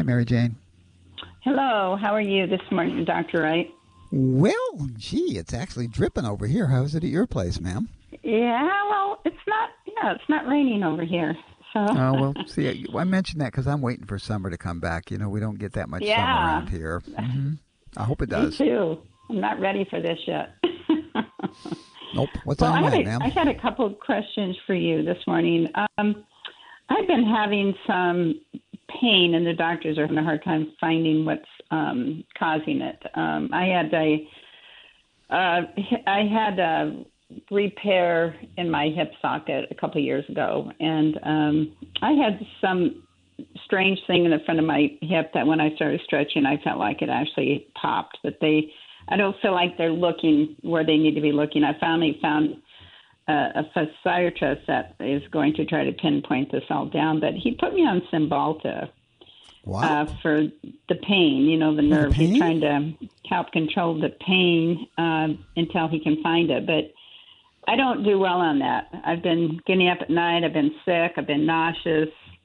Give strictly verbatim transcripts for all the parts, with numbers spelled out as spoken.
Hi, Mary Jane. Hello. How are you this morning, Doctor Wright? Well, gee, it's actually dripping over here. How's it at your place, ma'am? Yeah, well, it's not. Yeah, it's not raining over here. So. Oh, well, see, I mentioned that because I'm waiting for summer to come back. You know, we don't get that much summer Yeah. around here. Mm-hmm. I hope it does. Me too. I'm not ready for this yet. Nope. What's well, on your I mind, had, a, ma'am? I had a couple of questions for you this morning. Um, I've been having some pain, and the doctors are having a hard time finding what's um, causing it. Um, I had a, uh, I had a repair in my hip socket a couple of years ago, and um, I had some strange thing in the front of my hip that when I started stretching, I felt like it actually popped. But they, I don't feel like they're looking where they need to be looking. I finally found uh, a physiatrist that is going to try to pinpoint this all down. But he put me on Cymbalta uh, for the pain, you know, the nerve. The He's trying to help control the pain uh, until he can find it. But I don't do well on that. I've been getting up at night. I've been sick. I've been nauseous.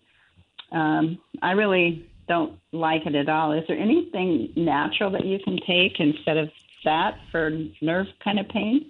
Um, I really don't like it at all. Is there anything natural that you can take instead of that for nerve kind of pain?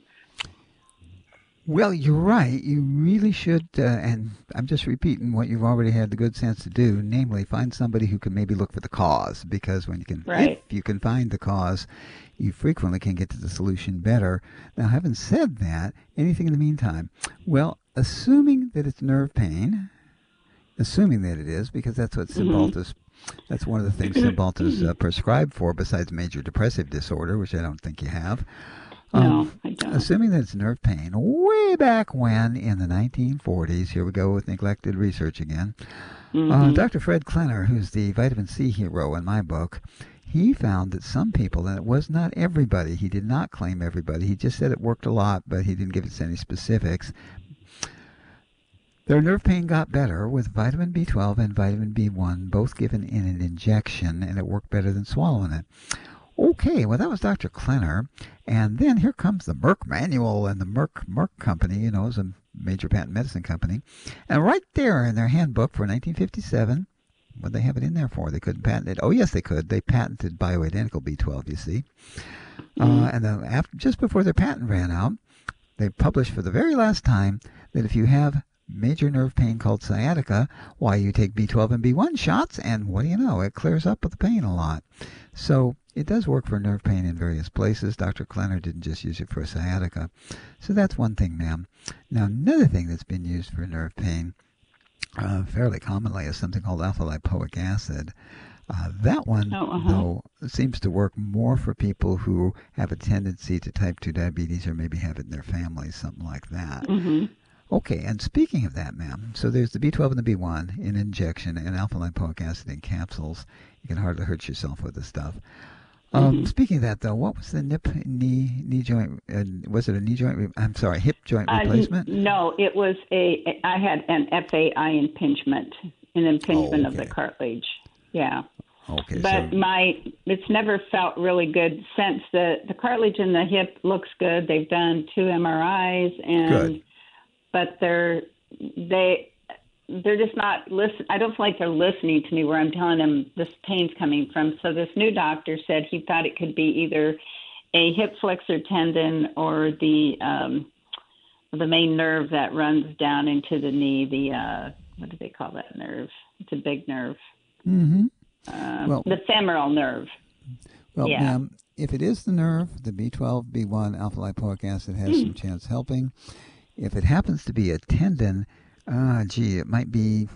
Well, you're right. You really should, uh, and I'm just repeating what you've already had the good sense to do, namely find somebody who can maybe look for the cause, because when you can, right. if you can find the cause, you frequently can get to the solution better. Now, having said that, anything in the meantime? Well, assuming that it's nerve pain, assuming that it is, because that's what Cymbalta's, mm-hmm. that's one of the things Cymbalta's uh, prescribed for, besides major depressive disorder, which I don't think you have. Um, no, I don't. Assuming that it's nerve pain, way back when, in the nineteen forties, here we go with neglected research again, mm-hmm. uh, Doctor Fred Klenner, who's the vitamin C hero in my book, he found that some people, and it was not everybody, he did not claim everybody, he just said it worked a lot, but he didn't give us any specifics. Their nerve pain got better with vitamin B twelve and vitamin B one, both given in an injection, and it worked better than swallowing it. Okay, well, that was Doctor Klenner. And then here comes the Merck Manual, and the Merck Merck Company, you know, is a major patent medicine company. And right there in their handbook for nineteen fifty-seven, what did they have it in there for? They couldn't patent it. Oh, yes, they could. They patented bioidentical B twelve, you see. Mm-hmm. Uh, and then after, just before their patent ran out, they published for the very last time that if you have major nerve pain called sciatica, why, you take B twelve and B one shots, and what do you know? It clears up the pain a lot. So it does work for nerve pain in various places. Doctor Klenner didn't just use it for sciatica. So that's one thing, ma'am. Now, another thing that's been used for nerve pain uh, fairly commonly is something called alpha-lipoic acid. Uh, that one, oh, uh-huh. though, seems to work more for people who have a tendency to type two diabetes or maybe have it in their families, something like that. Mm-hmm. Okay, and speaking of that, ma'am, so there's the B twelve and the B one in injection and alpha-lipoic acid in capsules. You can hardly hurt yourself with this stuff. Um, mm-hmm. Speaking of that, though, what was the nip knee knee joint? Uh, was it a knee joint? Re- I'm sorry, hip joint replacement? Uh, no, it was a. I had an F A I impingement, an impingement oh, okay. of the cartilage. Yeah. Okay. But so. my it's never felt really good since the the cartilage in the hip looks good. They've done two M R Is and. Good. But they're they they're just not listen. I don't feel like they're listening to me where I'm telling them this pain's coming from. So this new doctor said he thought it could be either a hip flexor tendon or the um, the main nerve that runs down into the knee. The uh, what do they call that nerve? It's a big nerve. Mm-hmm. Uh, well, the femoral nerve. Well, yeah. ma'am, if it is the nerve, the B twelve, B one, alpha-lipoic acid has mm. some chance helping. If it happens to be a tendon, ah, uh, gee, it might be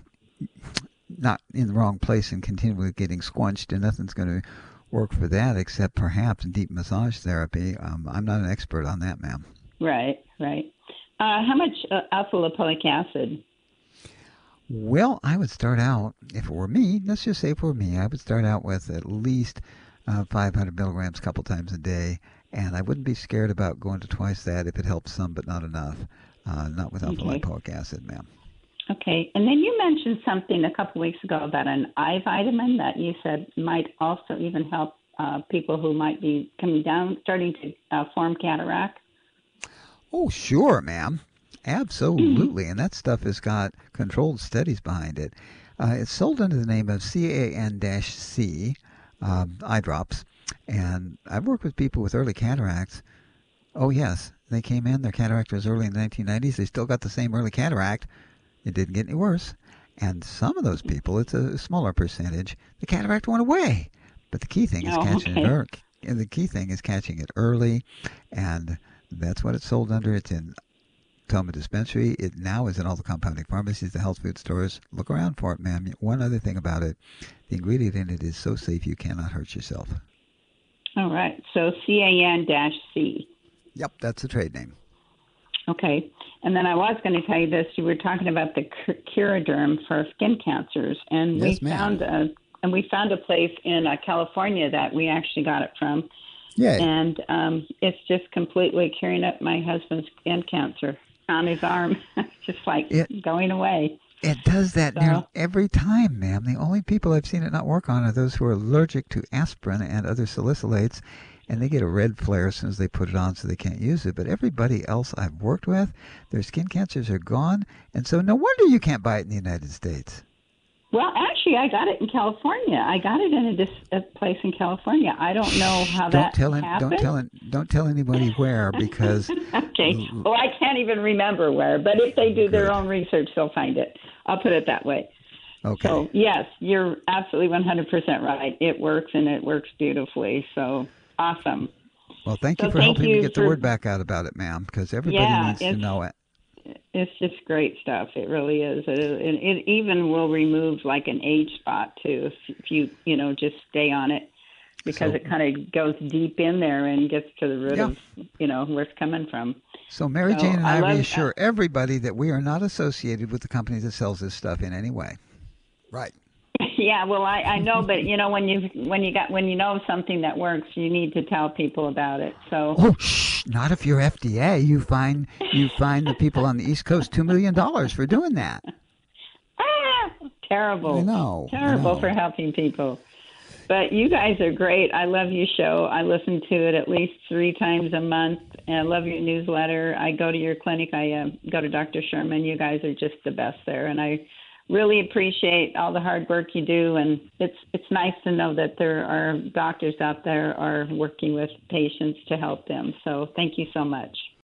not in the wrong place and continually getting squunched, and nothing's going to work for that except perhaps deep massage therapy. Um, I'm not an expert on that, ma'am. Right, right. Uh, how much uh, alpha-lipoic acid? Well, I would start out, if it were me, let's just say if it were me, I would start out with at least uh, five hundred milligrams a couple times a day, and I wouldn't be scared about going to twice that if it helps some but not enough. Uh, not with alpha-lipoic okay. acid, ma'am. Okay. And then you mentioned something a couple weeks ago about an eye vitamin that you said might also even help uh, people who might be coming down, starting to uh, form cataract. Oh, sure, ma'am. Absolutely. And that stuff has got controlled studies behind it. Uh, it's sold under the name of C A N C um, eye drops. And I've worked with people with early cataracts. Oh, yes. They came in, their cataract was early in the nineteen nineties. They still got the same early cataract. It didn't get any worse. And some of those people, it's a smaller percentage, the cataract went away. But the key thing is Oh, catching okay. it early. The key thing is catching it early, and that's what it's sold under. It's in Toma Dispensary. It now is in all the compounding pharmacies, the health food stores. Look around for it, ma'am. One other thing about it, the ingredient in it is so safe you cannot hurt yourself. All right. So C A N C. Yep, that's the trade name. Okay. And then I was going to tell you this. You were talking about the Curaderm for skin cancers, and Yes, we ma'am. found a and we found a place in uh, California that we actually got it from, Yay. and um, it's just completely curing up my husband's skin cancer on his arm. It's just like It- going away. It does that So- nearly every time, ma'am. The only people I've seen it not work on are those who are allergic to aspirin and other salicylates, and they get a red flare as soon as they put it on, so they can't use it. But everybody else I've worked with, their skin cancers are gone, and so no wonder you can't buy it in the United States. Well, actually, I got it in California. I got it in a, dis- a place in California. I don't know how Don't that tell him. happened. Don't tell him. Don't tell anybody where, because Okay. Well, I can't even remember where, but if they do their Good. own research, they'll find it. I'll put it that way. okay. So, yes, you're absolutely one hundred percent right. It works, and it works beautifully. So, awesome. Well, thank so you for thank helping you me get the for- word back out about it, ma'am, because everybody Yeah, needs to it's- know it. It's just great stuff. It really is. It, it, it even will remove like an age spot too, if, if you you know just stay on it, because So- it kind of goes deep in there and gets to the root Yeah. of you know where it's coming from. So Mary So, Jane and I I love- reassure everybody that we are not associated with the company that sells this stuff in any way. Right. Yeah, well, I, I know, but you know when you when you got when you know something that works, you need to tell people about it. So Oh, shh! Not if you're F D A. You find you find the people on the East Coast two million dollars for doing that. ah, terrible. I know, I Terrible know. for helping people. But you guys are great. I love your show. I listen to it at least three times a month, and I love your newsletter. I go to your clinic. I uh, go to Doctor Sherman. You guys are just the best there, and I really appreciate all the hard work you do. And it's it's nice to know that there are doctors out there are working with patients to help them. So thank you so much.